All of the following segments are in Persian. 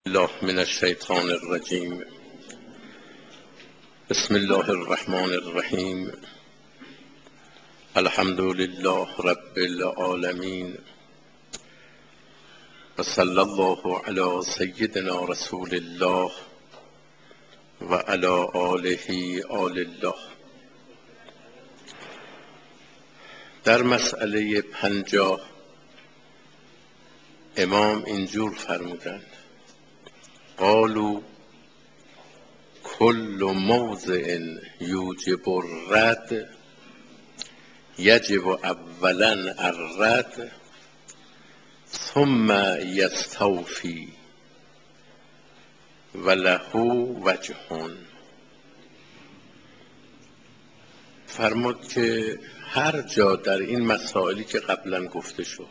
الله من الشیطان الرجیم. بسم الله الرحمن الرحیم. الحمد لله رب العالمین و صلی الله علی سیدنا رسول الله و علی آله آل الله. در مسئله 50 امام اینجور فرمودند: قالوا كل موضع يوجب الرد يجب اولا الرد ثم يستوفي وله وجه. فرمود که هر جا در این مسائلی که قبلا گفته شد،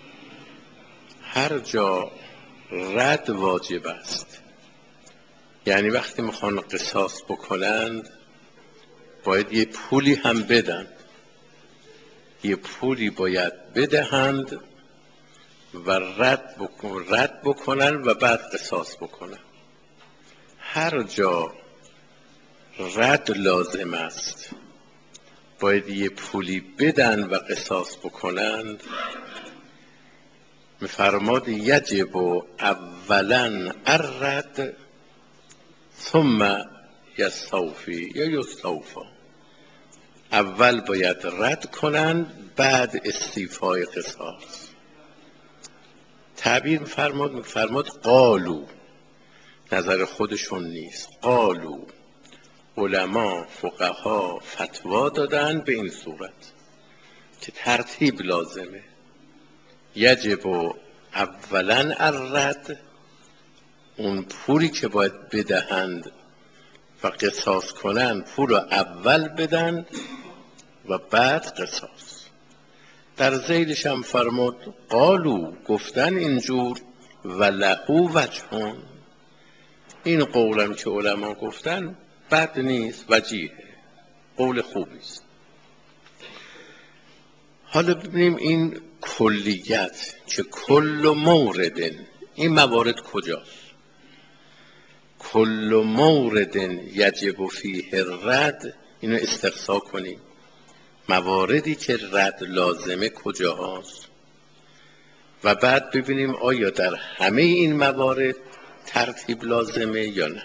هر جا رد واجب است، یعنی وقتی میخوان قصاص بکنند باید یه پولی هم بدن، یه پولی باید بدهند و رد بکنن و بعد قصاص بکنن. هر جا رد لازم است باید یه پولی بدن و قصاص بکنند. میفرماد یجب اولا الرد ثم یستوفی یا یستوفا. اول باید رد کنند بعد استیفای قصاص. تعبیر فرماد قالو، نظر خودشون نیست، قالو علما فقها فتوا دادن به این صورت که ترتیب لازمه. یجب اولا الرد، اون پولی که باید بدهند و قصاص کنند پول رو اول بدن و بعد قصاص. در ذیلش هم فرمود قالو، گفتن اینجور و لهو وجهون. این قولم که علما گفتن بد نیست، وجیه، قول خوبی است. حالا ببینیم این کلیت که کل مورد، این موارد کجاست؟ کل مورد یجب فیه الرد، اینو استقصا کنیم. مواردی که رد لازمه کجاست و بعد ببینیم آیا در همه این موارد ترتیب لازمه یا نه.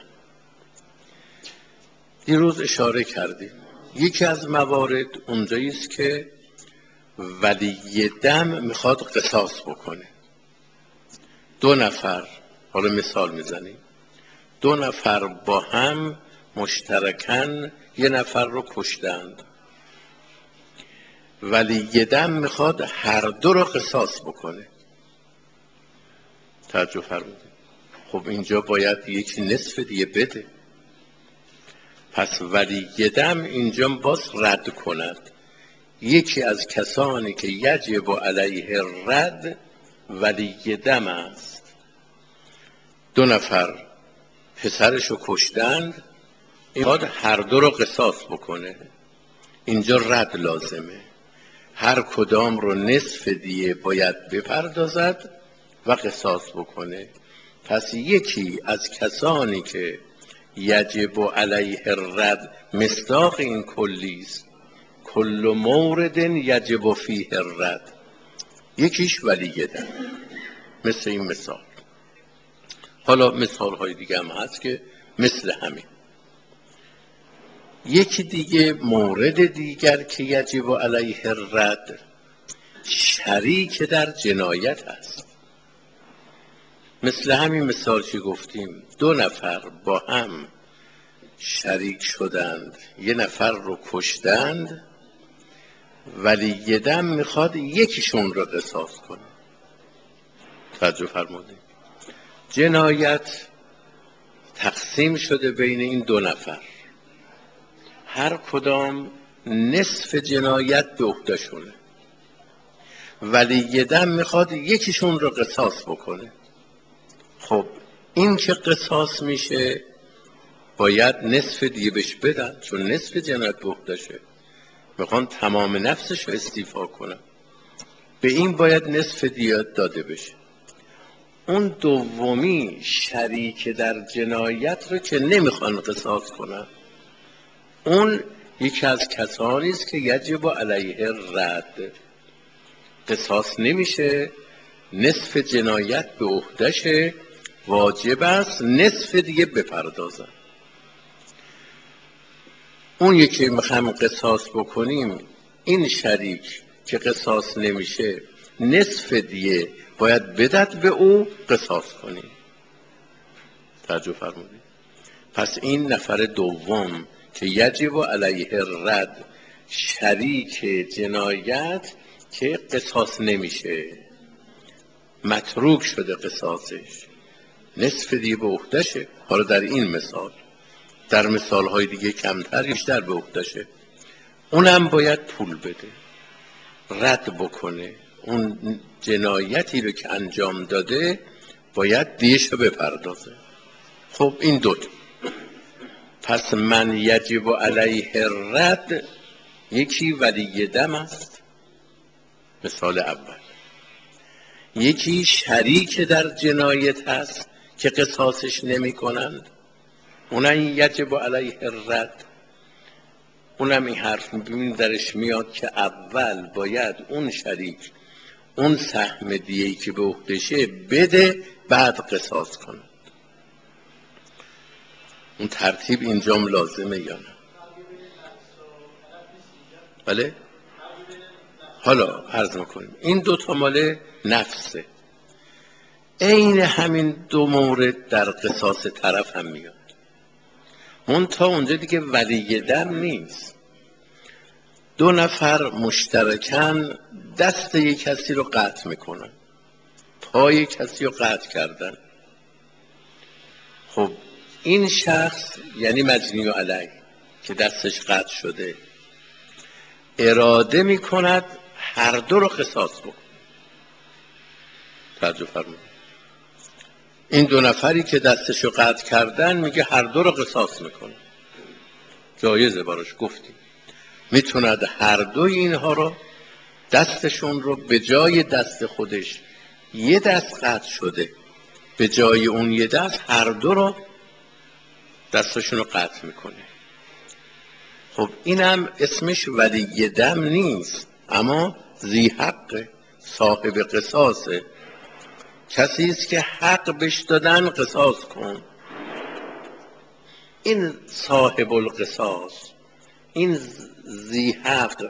دیروز اشاره کردیم یکی از موارد اونجایی است که ولی دم میخواد قصاص بکنه. دو نفر، حالا مثال میزنیم، دو نفر با هم مشترکاً یه نفر رو کشتند، ولی دم میخواد هر دو رو قصاص بکنه. توجه فرمودید؟ خب اینجا باید یکی نصف دیگه بده، پس ولی دم اینجا باز رد کند. یکی از کسانی که یجب علیه الرد ولی دم است. دو نفر پسرشو کشتند، این باید هر دو رو قصاص بکنه. اینجا رد لازمه، هر کدام رو نصف دیه باید بپردازد و قصاص بکنه. پس یکی از کسانی که یجب علیه الرد مصداق این کلی است، کل مورد یجب فیه الرد، یکیش ولی دم، مثل این مثال. حالا مثال های دیگه هم هست که مثل همین. یکی دیگه مورد دیگر که یجب علیه الرد، شریک در جنایت هست. مثل همین مثال که گفتیم، دو نفر با هم شریک شدند، یه نفر رو کشتند، ولی دم میخواد یکیشون رو قصاص کنه. توجه فرمودید؟ جنایت تقسیم شده بین این دو نفر، هر کدام نصف جنایت به عهده‌شونه، ولی دم میخواد یکیشون رو قصاص بکنه. خب این که قصاص میشه باید نصف دیگه بهش بدن، چون نصف جنایت به عهده‌شه، میخوان تمام نفسش رو استیفا کنن، به این باید نصف دیه داده بشه. اون دومی شریک در جنایت رو که نمیخوان قصاص کنن، اون یکی از کسانی است که یجب علیه رد، قصاص نمیشه، نصف جنایت به عهده‌شه، واجب است نصف دیگه بپردازن. اون یکی میخوایم قصاص بکنیم، این شریک که قصاص نمیشه نصف دیگه باید بدد به او قصاص کنیم. توجه فرمودید؟ پس این نفر دوم که یجب علیه رد، شریک جنایت که قصاص نمیشه، متروک شده قصاصش، نصف دیگه به عهده‌شه. حالا در این مثال، در مثالهای دیگه کمتر بیشتر به عهده‌شه، اونم باید پول بده، رد بکنه اون جنایتی رو که انجام داده، باید دیش رو بپردازه. خب این دوتا. پس من یجب علیه رد، یکی ولی دم است، مثال اول. یکی شریک در جنایت هست که قصاصش نمی کنند، اونم یجب علیه رد. اونم این حرف میبینید درش میاد که اول باید اون شریک اون سهم دیگه‌ای که به عهده‌شه بده، بعد قصاص کنه. اون ترتیب اینجام لازمه یا نه؟ بله؟ حالا عرض میکنیم این دوتا مال نفسه. عین همین دو مورد در قصاص طرف هم میاد، منتها اونجا دیگه ولی دم نیست. دو نفر مشترکن دست یک کسی رو قطع میکنن، پای کسی رو قطع کردن. خب این شخص یعنی مجنی علیه که دستش قطع شده، اراده میکند هر دو رو قصاص بکن. توجه فرمایید، این دو نفری که دستش رو قطع کردن میگه هر دو رو قصاص میکنه، جایزه براش. گفتیم میتوند هر دوی اینها رو، دستشون رو به جای دست خودش یه دست قطع شده، به جای اون یه دست هر دو رو دستشون رو قطع میکنه. خب اینم اسمش ولی دم نیست، اما ذی حق، صاحب قصاصه، کسی است که حق بهش دادن قصاص کن. این صاحب القصاص، این ذی حق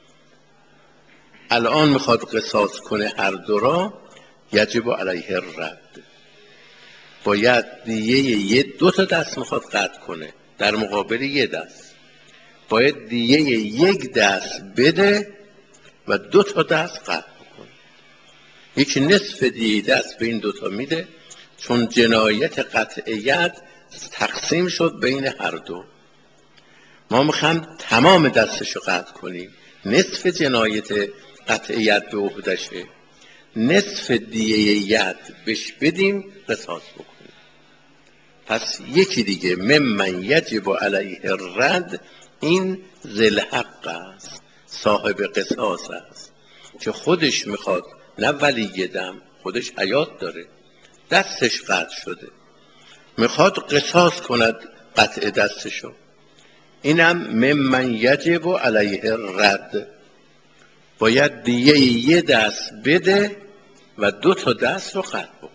الان میخواد قصاص کنه هر دو را، یجب علیه رد، باید یه دو تا دست میخواد قطع کنه، در مقابل یه دست باید دیگه یک دست بده و دو تا دست قطع کنه. یکی نصف دیگه دست به این دوتا میده، چون جنایت قطع ید تقسیم شد بین هر دو. ما میخوایم تمام دستشو قطع کنیم، نصف جنایت قطع ید به عهده‌شه، نصف دیه ید بهش بدیم قصاص بکنیم. پس یکی دیگه ممن یجب علیه رد، این ذی حق است، صاحب قصاص است که خودش میخواد، نه ولی دم، خودش حیات داره، دستش قطع شده، میخواد قصاص کند قطع دستشو. اینم ممن یجب علیه رد، باید دیگه یه دست بده و دو تا دست رو قطع بکنه.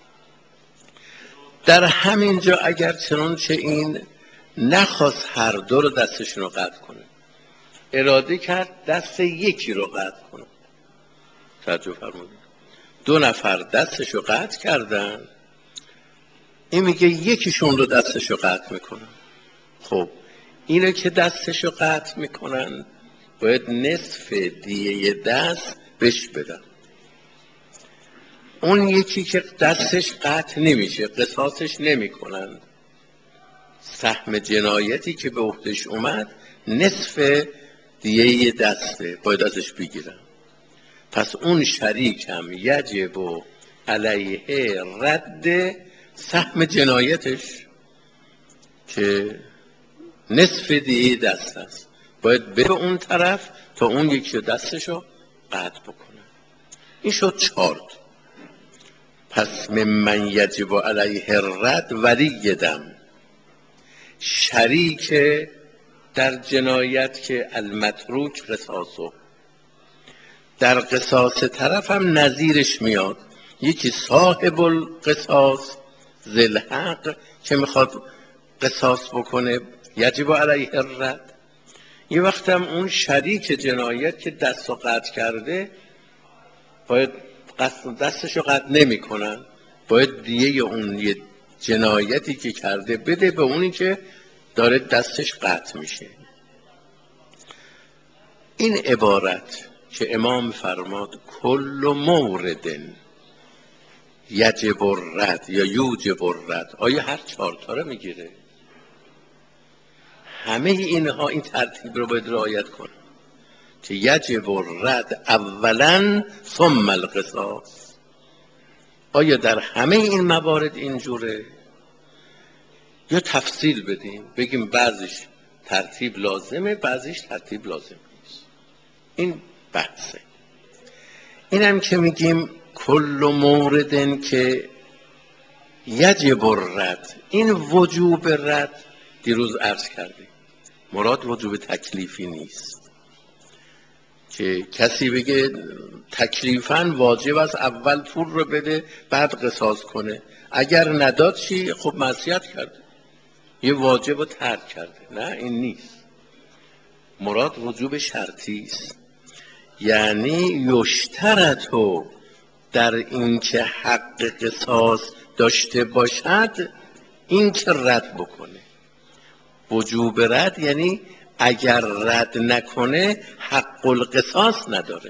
در همین جا اگر چنانچه این نخواست هر دو رو دستشون رو قطع کنه، اراده کرد دست یکی رو قطع کنه. توجه فرمودید، دو نفر دستش رو قطع کردن، این میگه یکیشون رو دستش رو قطع میکنن. خب اینو که دستش رو قطع میکنن باید نصف دیه دست بهش بدن. اون یکی که دستش قطع نمیشه، قصاصش نمیکنن، سهم جنایتی که به عهده‌اش اومد نصف دیه دسته، باید ازش بگیرن. پس اون شریک هم یجب علیه رد سهم جنایتش که نصف دیه دست است، باید به اون طرف تا اون یکی دستشو قطع بکنه. این شد 4. پس من یجب علیه الرد ولی دم، شریک در جنایت که المتروک قصاصه، در قصاص طرف هم نظیرش میاد، یکی صاحب القصاص ذل حق که میخواد قصاص بکنه یجب علیه الرد، یه وقت هم اون شریک جنایت که دست و قطع کرده باید دستشو قطع نمی کنن، باید دیه اون یه جنایتی که کرده بده به اونی که داره دستش قطع میشه. این عبارت که امام فرماد کل مورد یجب الرد یا یوجب الرد، آیا هر 4 تا رو میگیره؟ همه اینها این ترتیب رو باید رعایت کنه که یجب الرد اولا ثم القصاص. آیا در همه این موارد اینجوره یا تفصیل بدیم بگیم بعضیش ترتیب لازمه بعضیش ترتیب لازم نیست؟ این بحثه. اینم که میگیم کل موردن که یجب الرد، این وجوب رد دیروز عرض کردیم مراد وجوب تکلیفی نیست که کسی بگه تکلیفاً واجب است اول پول رو بده بعد قصاص کنه، اگر نداد چی؟ خب معصیت کرده، یه واجب رو ترک کرده. نه این نیست، مراد وجوب شرطی است، یعنی یشترطو در این که حق قصاص داشته باشد این که رد بکنه. وجوب رد یعنی اگر رد نکنه حق القصاص نداره.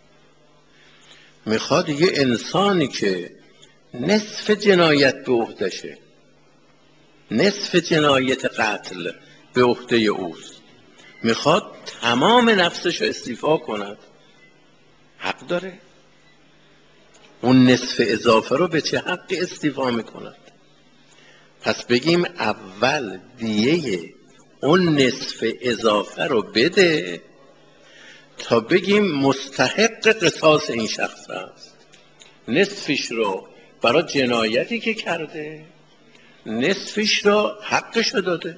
میخواد یه انسانی که نصف جنایت به عهدشه، نصف جنایت قتل به عهده اوست، میخواد تمام نفسش رو استیفا کند، حق داره. اون نصف اضافه رو به چه حق استیفا میکند؟ پس بگیم اول دیه اون نصف اضافه رو بده تا بگیم مستحق قصاص این شخص است. نصفش رو برای جنایتی که کرده، نصفش رو حقش رو داده.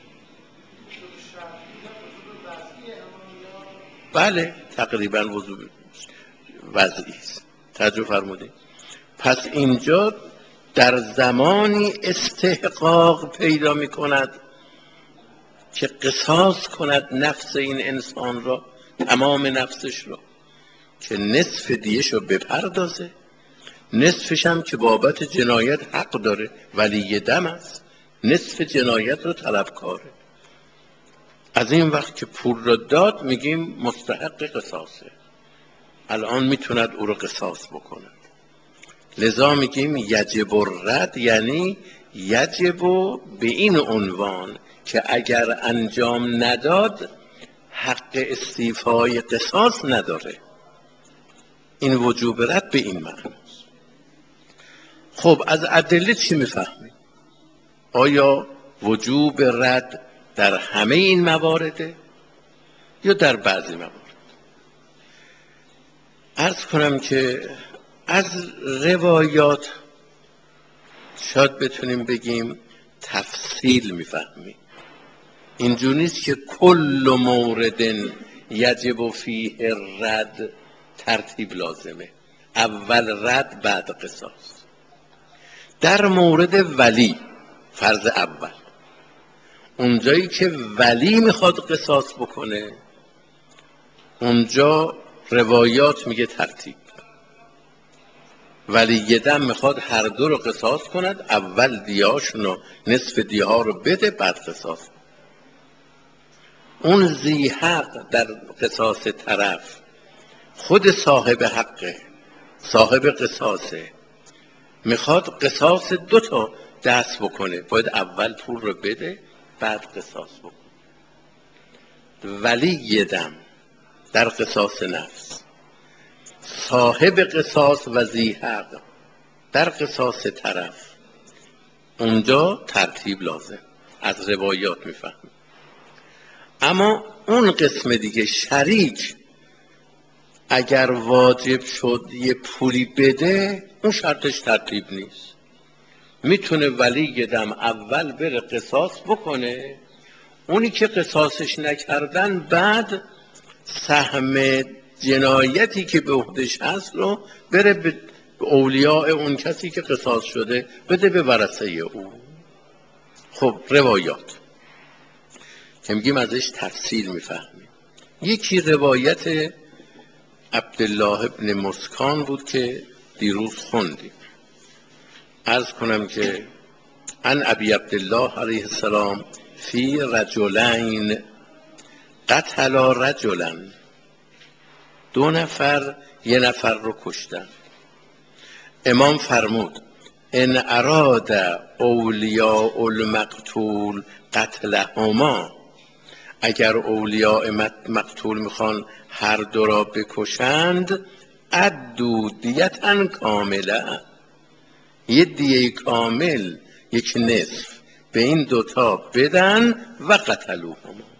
بله تقریبا وضوع وضعی است. توجه فرمودید؟ پس اینجا در زمانی استحقاق پیدا می کند که قصاص کند نفس این انسان را، تمام نفسش را، که نصف دیش رو بپردازه، نصفش هم که بابت جنایت حق داره ولی دم است، نصف جنایت رو طلبکاره. از این وقت که پول رو داد میگیم مستحق قصاصه، الان میتوند او رو قصاص بکند. لذا میگیم یجب الرد یعنی یجب به این عنوان که اگر انجام نداد حق استیفای قصاص نداره. این وجوب رد به این معنی. خب از ادله چی میفهمیم؟ آیا وجوب رد در همه این موارده یا در بعضی موارد؟ عرض کنم که از روایات شاید بتونیم بگیم تفصیل میفهمیم. اینجور نیست که کل مورد یجب فیه رد ترتیب لازمه، اول رد بعد قصاص. در مورد ولی فرض اول، اونجایی که ولی میخواد قصاص بکنه اونجا روایات میگه ترتیب، ولی یه دم میخواد هر دو رو قصاص کند، اول دیهاشونو نصف دیه ها رو بده بعد قصاص. اون ذی حق در قصاص طرف خود صاحب حقه، صاحب قصاصه، میخواد قصاص 2 تا دست بکنه، باید اول پول رو بده بعد قصاص بکنه. ولی یه دم در قصاص نفس، صاحب قصاص و ذی حق در قصاص طرف، اونجا ترتیب لازم، از روایات میفهمیم. اما اون قسم دیگه شریک اگر واجب شد یه پولی بده، اون شرطش ترتیب نیست. میتونه ولی دم اول بره قصاص بکنه، اونی که قصاصش نکردن بعد سهم جنایتی که به عهدش هست رو بره به اولیاء اون کسی که قصاص شده بده، به ورثه او. خب روایات که میگیم ازش تفصیل میفهمیم. یکی روایت عبدالله ابن مسکان بود که دیروز خوندیم. عرض کنم که عن ابی عبدالله علیه السلام فی رجلین قتلا رجلا، دو نفر یه نفر رو کشتن. امام فرمود ان اراد اولیاء المقتول قتلهما، اگر اولیاء مقتول میخوان هر دو را بکشند، ادوا دیتا کامله، یه دیه کامل، یک نصف به این دوتا بدن و قتلوهما.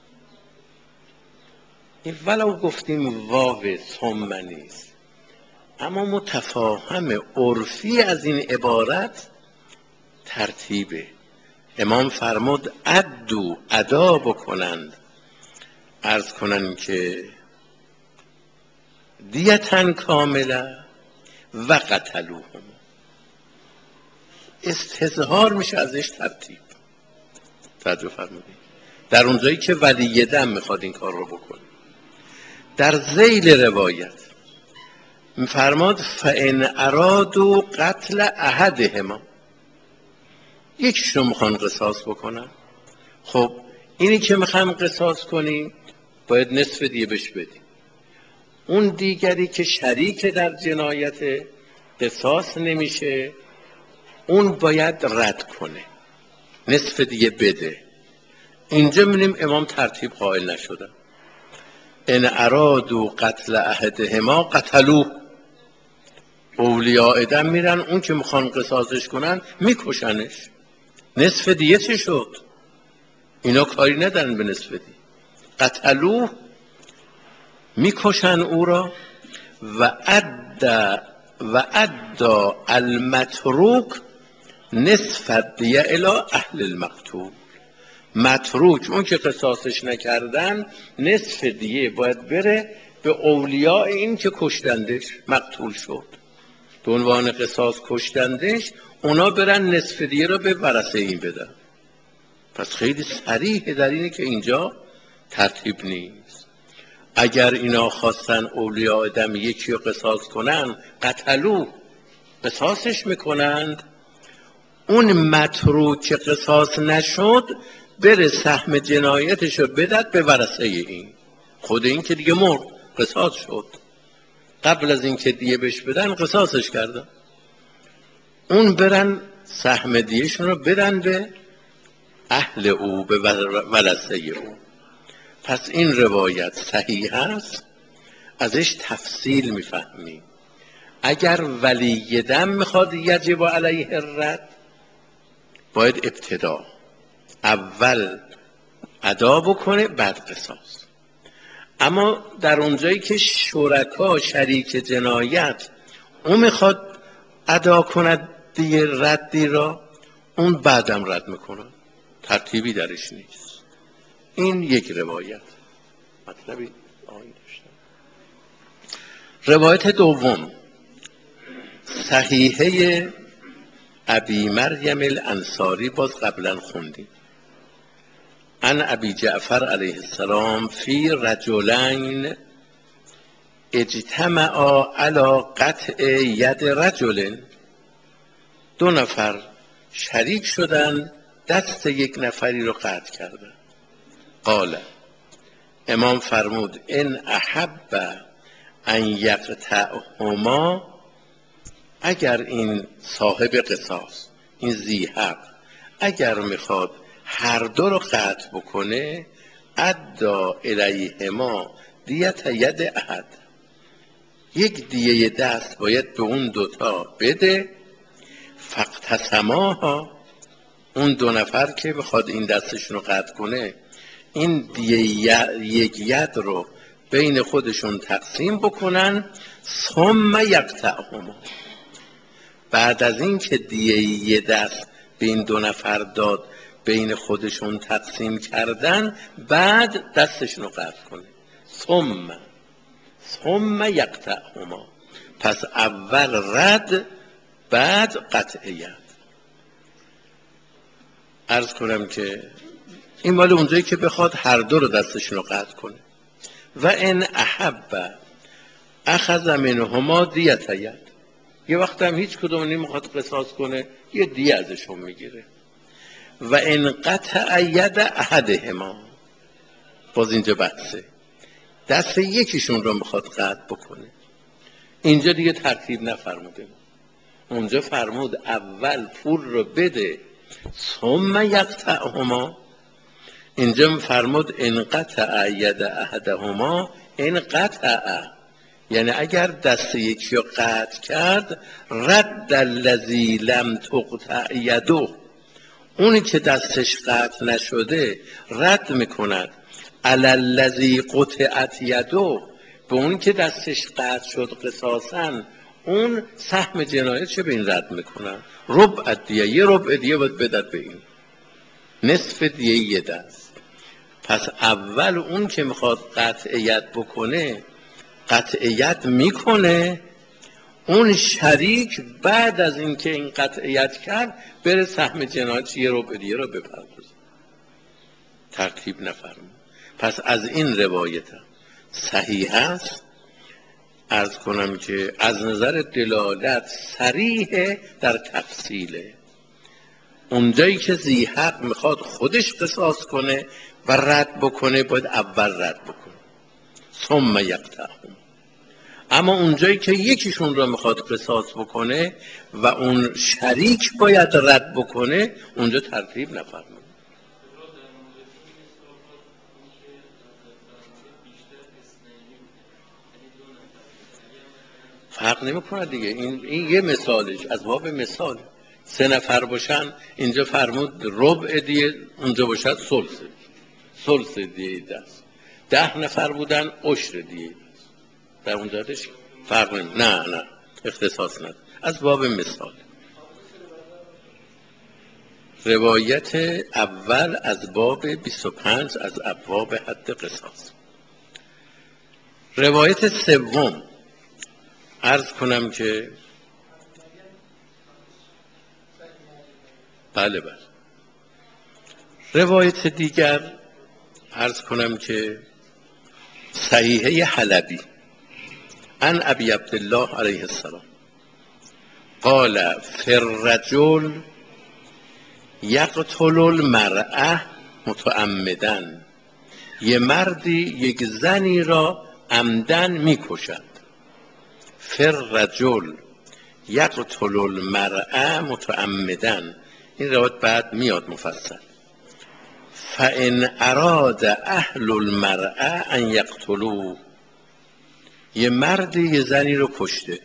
این ولو گفتیم واو ثم نیست، اما متفاهم عرفی از این عبارت ترتیبه. امام فرمود ادو، ادا بکنند، عرض کنند که دیتن کامله و قتلوهم، استظهار میشه ازش ترتیب. توجه فرمودید؟ در اونجایی که ولی دم میخواد این کار رو بکنه. در ذیل روایت فرماد فان ارادوا قتل احدهما، یکیشون میخوان قصاص بکنن. خب اینی که میخوام قصاص کنیم باید نصف دیه بهش بدیم. اون دیگری که شریک در جنایت قصاص نمیشه، اون باید رد کنه، نصف دیه بده. اینجا می‌بینیم امام ترتیب قائل نشدن. ان ارادوا قتل احدهما قتلوه، اولیاء دم میرن اون که میخوان قصاصش کنن میکشنش. نصف دیه چه شد؟ اینا کاری ندارن به نصف دیه. قتلوه، میکشن او را. و ادا المتروک نصف دیه الی اهل المقتول، متروک اون که قصاصش نکردن نصف دیه باید بره به اولیاء این که کشتندش، مقتول شد به عنوان قصاص کشتندش، اونا برن نصف دیه را به ورثه این بدن. پس خیلی صریح در اینه که اینجا ترتیب نیست. اگر اینا خواستن اولیاء دم یکی رو قصاص کنن، قتلو، قصاصش میکنند. اون متروک که قصاص نشد بره سهم جنایتش رو بدد به ورثه این. خود این که دیگه مرد، قصاص شد، قبل از این که دیه بهش بدن قصاصش کردن، اون برن سهم دیهشون رو بدن به اهل او، به ورثه او. پس این روایت صحیح است، ازش تفصیل میفهمیم. اگر ولی دم میخواد یجب علیه الرد، باید ابتدا اول ادا بکنه بعد قصاص. اما در اونجایی که شرکا، شریک جنایت، اون میخواد ادا کند دیگه ردی را، اون بعدم رد میکنه، ترتیبی درش نیست. این یک روایت مطلبی آیه داشتم. روایت دوم صحیحه ابی مریم الانصاری، باز قبلا خوندیم. عن ابی جعفر علیه السلام فی رجلین اجتمعا علی قطع ید رجل، دو نفر شریک شدن دست یک نفری رو قطع کردن. قال، امام فرمود ان احب ان یقطعهما، اگر این صاحب قصاص، این ذی حق، اگر میخواد هر دو رو قطع بکنه، ادا الیهما دیت ید احد، یک دیه دست باید به اون دوتا بده. فاقتسماها، اون دو نفر که میخواد این دستشون رو قطع کنه این دیه یک ید رو بین خودشون تقسیم بکنن. ثم یقطعهما، بعد از این که دیه یه دست به این دو نفر داد، بین خودشون تقسیم کردن، بعد دستشون رو قطع کنه. ثم یقطعهما، پس اول رد بعد قطعیت. عرض کنم که این مال اونجایی که بخواد هر دو رو دستشون رو قطع کنه. و ان احب اخذ منهما دیت ید، یه وقت هم هیچ کدوم نمیخواد قصاص کنه، یه دیه ازشون میگیره. و ان قطع ید احدهما، باز اینجا بحثه، دست یکیشون رو میخواد قطع بکنه. اینجا دیگه ترتیب نفرموده، اونجا فرمود اول پول رو بده ثم یقطعهما، اینجا فرمود ان قطع ید احدهما ان قطع، یعنی اگر دست یکی رو قطع کرد، رد الذی لم تقطع یده، اونی که دستش قطع نشده رد میکند علی الذی قطعت یده، به اون که دستش قطع شد قصاصا، اون سهم جنایت به این رد میکنن. ربع دیه، یه ربع دیه باید بدد به این، نصف دیه یه دست. پس اول اون که میخواد قطعیت بکنه قطعیت میکنه، اون شریک بعد از اینکه این قطعیت کرد بره سهم جنایت یه ربع دیه رو بپردازه. ترتیب نفرمون. پس از این روایت هم صحیح است. عرض کنم که از نظر دلالت صریح در تفصیله، اونجایی که ذی حق میخواد خودش قصاص کنه و رد بکنه باید اول رد بکنه ثم یقطعهم، اما اونجایی که یکیشون رو میخواد قصاص بکنه و اون شریک باید رد بکنه، اونجا ترتیب نفرمونه. فرق نمیکنه دیگه، این یه مثالش از باب مثال. 3 نفر باشن اینجا فرمود ربع دیه، اونجا باشد ثلث دیه دست. 10 نفر بودن عشر دیه دست، در اونجا فرق نه اختصاص نداره، از باب مثال. روایت اول از باب 25 از ابواب حد قصاص. روایت سوم عرض کنم که بله روایت دیگر عرض کنم که صحیحه حلبی عن ابی عبدالله علیه السلام قال فی الرجل یقتل المرأة متعمدا، یه مردی یک زنی را عمدن میکشد. فی الرجل یقتل المرأة متعمدا، این روایت بعد میاد مفصل. فان اراد اهل المرأة ان یقتلوه، یه مردی یه زنی رو کشته،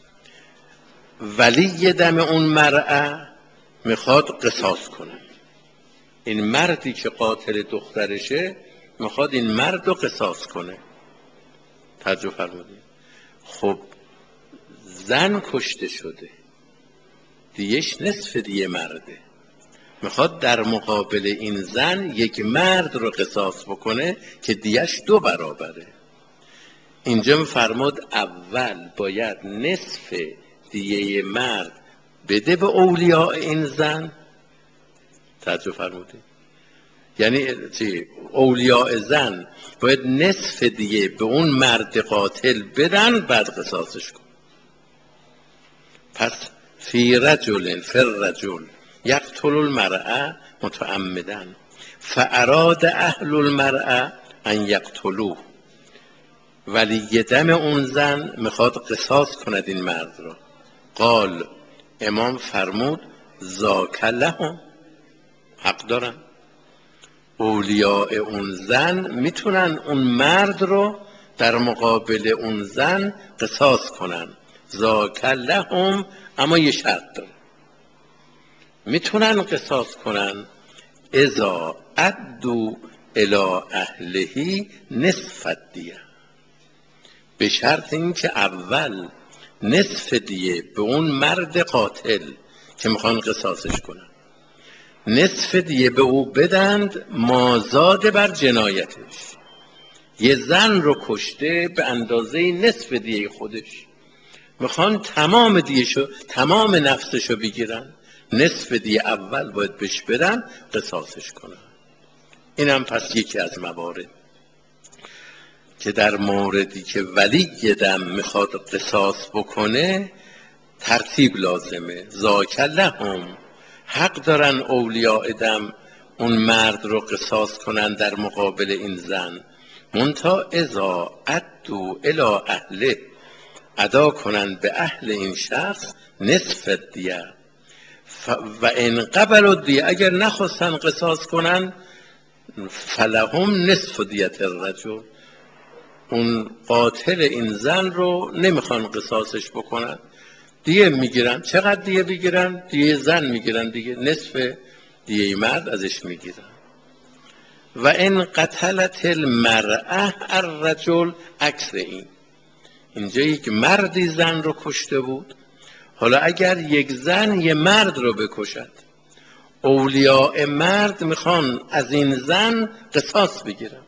ولی دم اون مرأة میخواد قصاص کنه. این مردی که قاتل دخترشه میخواد این مرد رو قصاص کنه. توجه فرمودید. خب زن کشته شده، دیش نصف دیه مرده، میخواد در مقابل این زن یک مرد رو قصاص بکنه که دیش 2 برابره. اینجا فرمود اول باید نصف دیه مرد بده به اولیاء این زن. توجه فرمودید. یعنی چی؟ اولیاء زن باید نصف دیه به اون مرد قاتل بدن، بعد قصاصش کن. پس فی الرجل یقتل المرأة متعمدا فاراد اهل المرأة ان یقتلوه، ولی دم اون زن میخواد قصاص کند این مرد را. قال، امام فرمود ذاک لهم، حق دارن، اولیاء اون زن میتونن اون مرد رو در مقابل اون زن قصاص کنن. ذاک لهم، اما یه شرط داره، میتونن قصاص کنن اذا ادوا الی اهله نصف الدیه، به شرط اینکه اول نصف دیه به اون مرد قاتل که میخوان قصاصش کنن، نصف دیه به او بدند مازاد بر جنایتش. یه زن رو کشته به اندازه نصف دیه خودش، میخوان تمام دیهشو، تمام نفسشو بگیرن، نصف دیه اول باید بهش بدن قصاصش کنن. اینم پس یکی از موارد که در موردی که ولی دم میخواد قصاص بکنه ترتیب لازمه. ذاک لهم، حق دارن اولیاء دم اون مرد رو قصاص کنن در مقابل این زن، منتها اذا ادوا الی اهله، ادا کنن به اهل این شخص نصف دیه. و ان قبلوا دیه، اگر نخواستن قصاص کنن فلهم نصف دیت الرجل، اون قاتل این زن رو نمیخوان قصاصش بکنن، دیه میگیرن. چقدر دیه بگیرن؟ دیه زن میگیرن دیگه، نصف دیه مرد ازش میگیرن. و ان قتلت المرأة الرجل، عکس این، اینجا یک مردی زن رو کشته بود، حالا اگر یک زن یه مرد رو بکشد، اولیاء مرد میخوان از این زن قصاص بگیرن.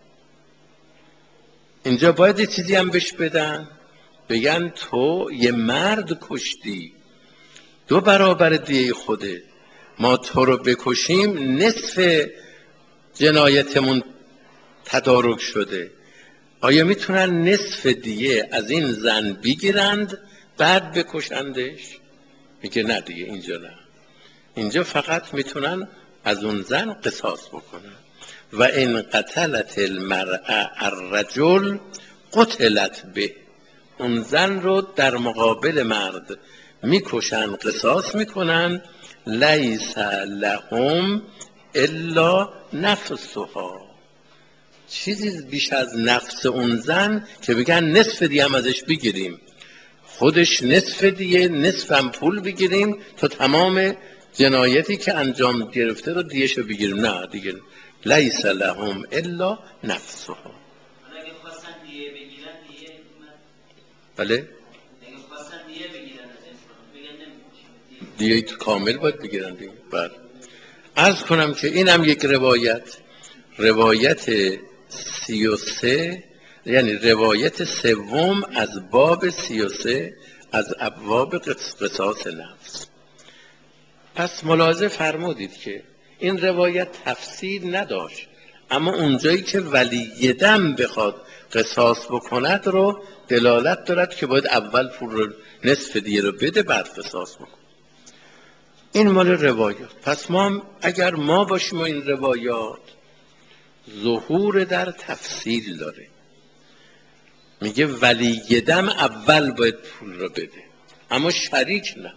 اینجا باید یه چیزی هم بهش بدن، بگن تو یه مرد کشتی، 2 برابر دیه خوده، ما تو رو بکشیم نصف جنایتمون تدارک شده، آیا میتونن نصف دیه از این زن بگیرند بعد بکشندش؟ میگه نه دیگه، اینجا نه، اینجا فقط میتونن از اون زن قصاص بکنن. و ان قتلت المرأة الرجل قتلت به، اون زن رو در مقابل مرد میکشن، قصاص میکنن. لیس لهم الا نفسها، چیزی بیش از نفس اون زن که بگن نصف دیگه هم ازش بگیریم، خودش نصف دیگه، نصف هم پول بگیریم تا تمام جنایتی که انجام گرفته رو دیگهشو بگیریم. نه دیگه، لیس لهم الا نفسها. اگه خواستن دیگه بگیرن دیگه، بله اگه خواستن دیگه بگیرن ازش بگن نمی‌کنیم دیگه کامل باید بگیرن دیگه. بله، عرض کنم که اینم یک روایت 33، یعنی روایت سوم از باب 33 از ابواب قصاص نفس. پس ملاحظه فرمودید که این روایت تفسیر نداشت، اما اونجایی که ولی دم بخواد قصاص بکند رو دلالت دارد که باید اول پول رو، نصف دیگه رو بده بعد قصاص بکن. این مال روایات. پس ما اگر ما باشیم و این روایات ظهور در تفصیل داره، میگه ولی دم اول باید پول رو بده اما شریک نه.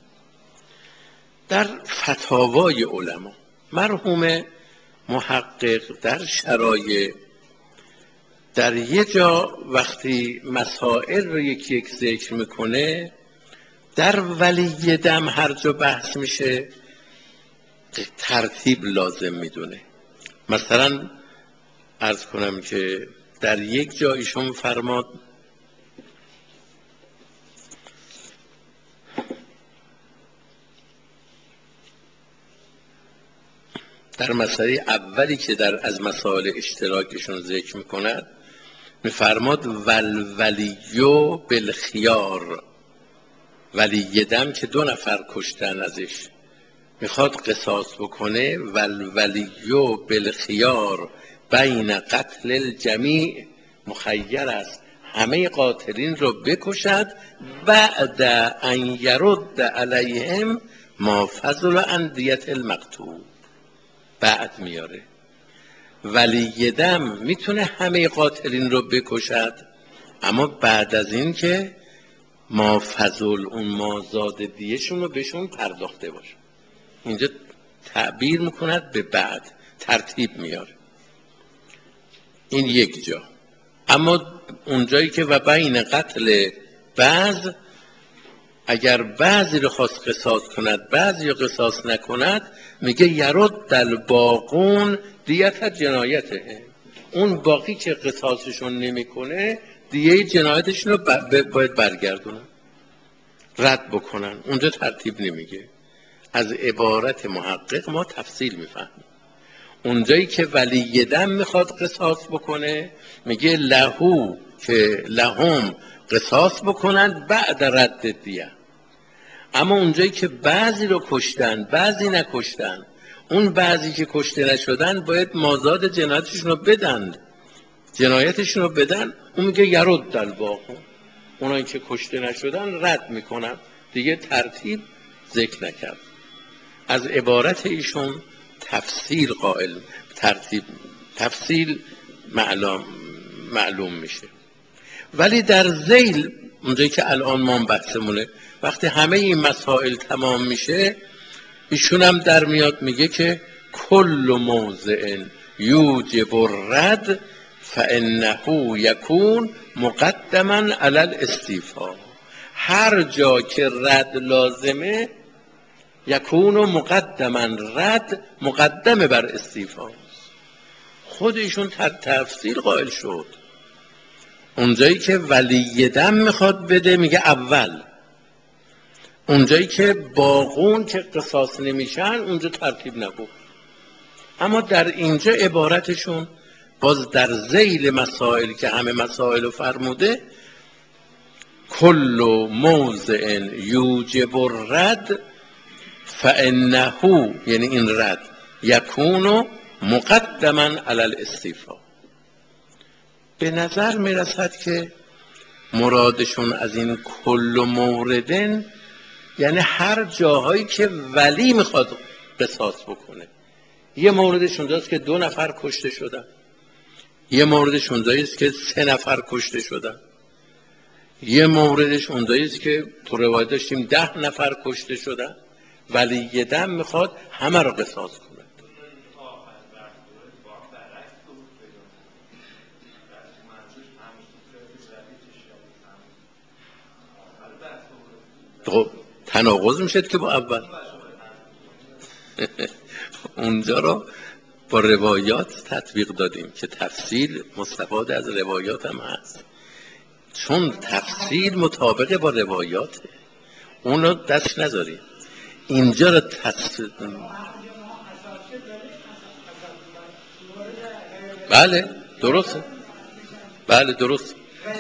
در فتاوای علما مرحوم محقق در شرایع در یه جا وقتی مسائل رو یکی یک ذکر میکنه، در ولی دم هر جا بحث میشه ترتیب لازم میدونه. مثلا عرض کنم که در یک جا ایشون فرماد در مسئله اولی که در از مسائل اشتراکشون ذکر میکند، میفرماد ولولیو بالخیار، ولی دم که 2 نفر کشتن ازش میخواد قصاص بکنه، ولولیو بالخیار بین قتل الجمیع، مخیر است همه قاتلین رو بکشد بعد ان یرد علیهم ما فضل عن دیت المقتول. بعد میاره ولی دم میتونه همه قاتلین رو بکشد، اما بعد از این که ما فضل اون مازاد دیشون رو بهشون پرداخته باشه. اینجا تعبیر میکند به بعد، ترتیب میاره. این یک جا. اما اونجایی که و بین قتل بعض، اگر بعضی رو خواست قصاص کند بعضی رو قصاص نکند، میگه یرد الباقون دیت جنایته، اون باقی که قصاصشون نمیکنه دیه جنایتشون رو باید برگردونن، رد بکنن. اونجا ترتیب نمیگه. از عبارت محقق ما تفصیل میفهمیم. اونجایی که ولی دم میخواد قصاص بکنه میگه لهو که لهم قصاص بکنن بعد رد دیه. اما اونجایی که بعضی رو کشتن بعضی نکشتن، اون بعضی که کشته نشدن باید مازاد جنایتشون رو بدن، جنایتشون رو بدن. اون میگه یرد الباقون، اونایی که کشته نشدن رد میکنن. دیگه ترتیب ذکر نکرد. از عبارت ایشون تفصیل قائل، تفصیل معلوم میشه. ولی در ذیل اونجایی که الان ما بحثمونه، وقتی همه این مسائل تمام میشه ایشون هم در میاد میگه که کل موضع یوجب الرد فانه یکون مقدما علی الاستیفاء. هر جا که رد لازمه یکون مقدما، رد مقدمه بر استیفاء. خودشون تفصیل قائل شد. اونجایی که ولی دم میخواد بده میگه اول، اونجایی که باقون که قصاص نمیشن اونجا ترتیب نگفت. اما در اینجا عبارتشون باز در ذیل مسائل که همه مسائل فرموده کل موضع یوجب الرد فانه، یعنی این رد یکون مقدما علی الاستیفاء. به نظر میرسد که مرادشون از این کل موردن یعنی هر جاهایی که ولی میخواد قصاص بکنه. یه موردش اونجاست که 2 نفر کشته شدن، یه موردش اونجاییست که 3 نفر کشته شدن، یه موردش اونجاییست که تو روایت داشتیم 10 نفر کشته شدن. ولی دم میخواد همه رو قصاص کنه. خب تناقض میشد که با اول. اونجا رو با روایات تطبیق دادیم که تفصیل مستفاد از روایات هم هست، چون تفصیل مطابق با روایاته، اون رو دست نذاریم. اینجا رو بله درسته، بله درست.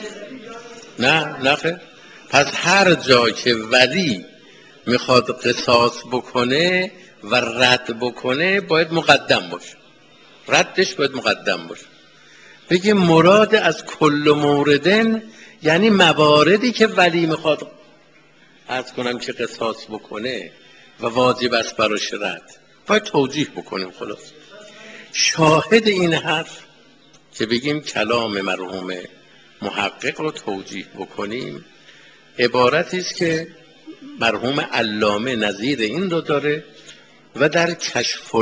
نه خیر. پس هر جا که ولی میخواد قصاص بکنه و رد بکنه باید مقدم باشه، ردش باید مقدم باشه. بگه مراد از کل موردن یعنی مواردی که ولی میخواد عرض کنم که قصاص بکنه و واجب است براش رد، باید توجیه بکنیم. خلاص شاهد این حرف که بگیم کلام مرحوم محقق رو توجیه بکنیم عبارتی است که مرحوم علامه نظیر این رو داره و در کاشف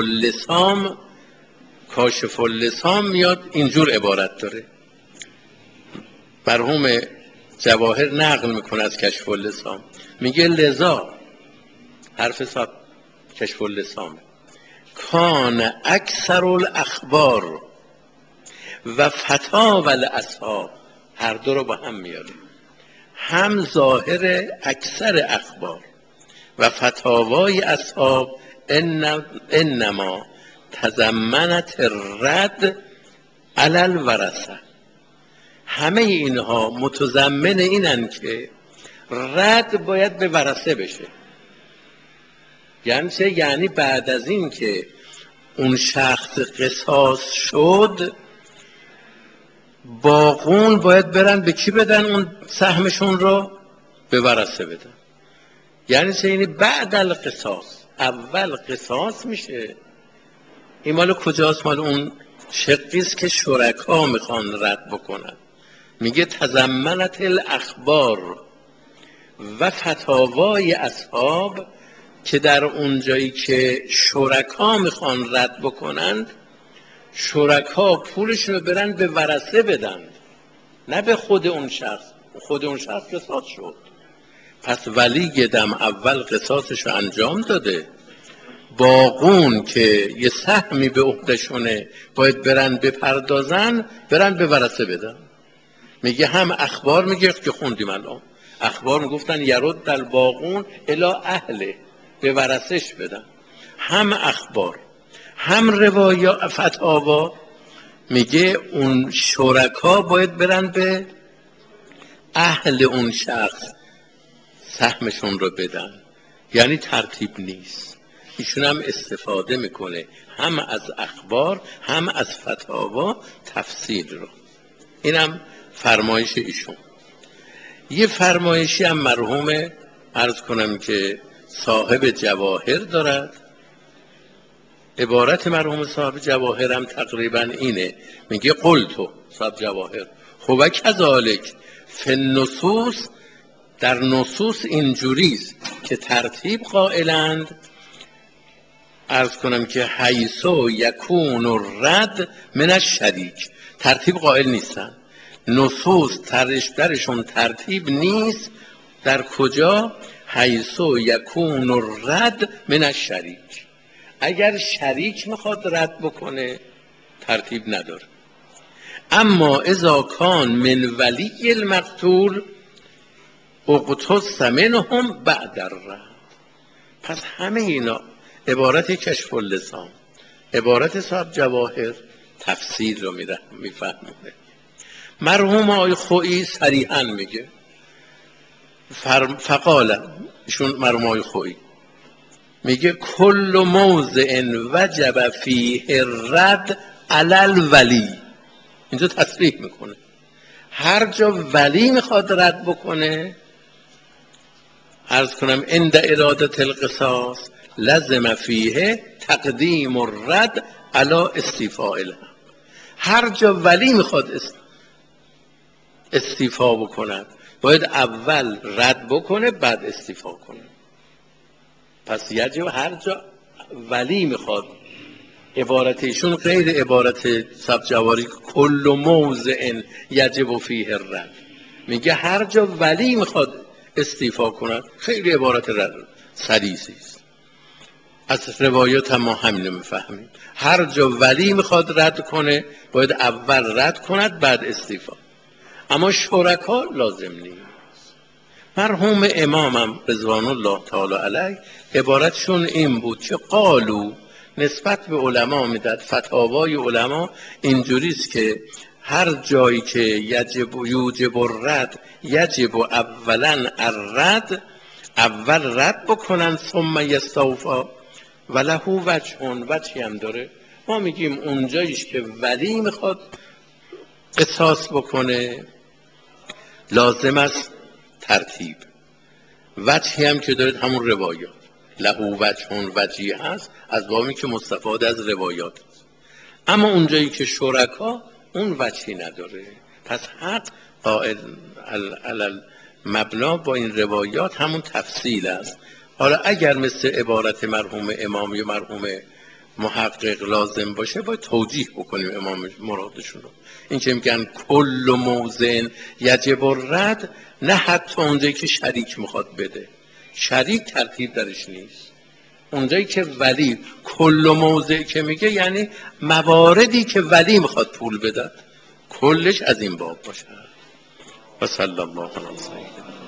اللسام میاد اینجور عبارت داره. مرحوم جواهر نقل میکنه از کاشف اللسام، میگه لذا حرف صاحب کاشف اللسام کان اکثر الاخبار و فتاوی الاصحاب، هر دو رو با هم میاره، هم ظاهر اکثر اخبار و فتاوای اصحاب انما تضمنت الرد علی الورثه. همه اینها متضمن اینن که رد باید به ورثه بشه. یعنی چه؟ یعنی بعد از این که اون شخص قصاص شد باقون باید برن به کی بدن اون سهمشون رو؟ به ورثه بدن. یعنی چه؟ یعنی بعد القصاص، اول قصاص میشه. این مال کجاست؟ مال اون شقیست که شرکا میخوان رد بکنن. میگه تضمنت الاخبار و فتاوای اصحاب، که در اونجایی که شرکا میخوان رد بکنند شرکا پولشون رو برن به ورثه بدن، نه به خود اون شخص. خود اون شخص قصاص شد، پس ولی دم اول قصاصش رو انجام داده، باقون که یه سهمی به عهدهشونه باید برن بپردازن، برن به ورثه بدن. میگه هم اخبار میگه که خوندیم الان، اخبار میگفتن یرد در باغون الی اهله، به ورثش بدن. هم اخبار هم روایات فتاوا میگه اون شرکا باید برن به اهل اون شخص سهمشون رو بدن، یعنی ترتیب نیست. ایشون هم استفاده میکنه هم از اخبار هم از فتاوا تفصیل رو. اینم فرمایش ایشون. یه فرمایشی هم مرحوم عرض کنم که صاحب جواهر دارد. عبارت مرحوم صاحب جواهر هم تقریبا اینه، میگه قلتو صاحب جواهر خوبه کذالک فی النصوص، در نصوص اینجوریست که ترتیب قائلند، عرض کنم که حیثو یکون الرد من الشریک، ترتیب قائل نیستن. نصوص درشون ترتیب نیست. در کجا؟ حیثو یکون الرد من الشریک، اگر شریک میخواد رد بکنه ترتیب نداره. اما اذا کان من ولی المقتول اقتص منهم بعد الرد. پس همه اینا عبارت کشف اللسان، عبارت صاحب جواهر تفسیر رو میفهمونه. مرحوم آقای خویی صریحا میگه فقال، ایشون مرحوم آقای خویی میگه کل موضع وجب فیه الرد علی الولی، اینجا تصریح میکنه هر جا ولی میخواد رد بکنه، عرض کنم عند ارادت القصاص لزم فیه تقدیم الرد علی استیفاء الحق. هر جا ولی میخواد استیفا بکنه باید اول رد بکنه بعد استیفا کنه. پس یجب هر جا ولی میخواد، عبارت ایشون غیر عبارت صاحب جواهر کل موضع یجب فیه الرد، میگه هر جا ولی میخواد استیفا کند، خیلی عبارت سلیسی است. از روایات هم ما همین میفهمیم، هر جا ولی میخواد رد کنه باید اول رد کند بعد استیفا. اما شرکا لازم نیست. مرحوم امامم رضوان الله تعالی علیه عبارتشون این بود که قالو، نسبت به علما میداد، فتاوای علما اینجوریست که هر جایی که یوجب الرد یجب اولا الرد، اول رد بکنن ثم یستوفا وله وجهی هم داره. ما میگیم اونجاییش که ولی میخواد قصاص بکنه لازم است ترتیب، وجهی هم که دارید همون روایات له وجهی هست از بامی که مستفاد از روایات هست. اما اونجایی که شرکا اون وجهی نداره، پس حق قائل علل مبنا با این روایات همون تفصیل است. حالا اگر مثل عبارت مرحوم امام یا مرحوم محقق لازم باشه باید توجیه بکنیم امام مرادشون رو. این که میگن کل موضع یجب الرد، نه حتی اونجایی که شریک میخواد بده، شریک ترتیب درش نیست. اونجایی که ولی کل موضع که میگه یعنی مواردی که ولی میخواد پول بده کلش از این باب باشه. و صلی الله علیه و سلم.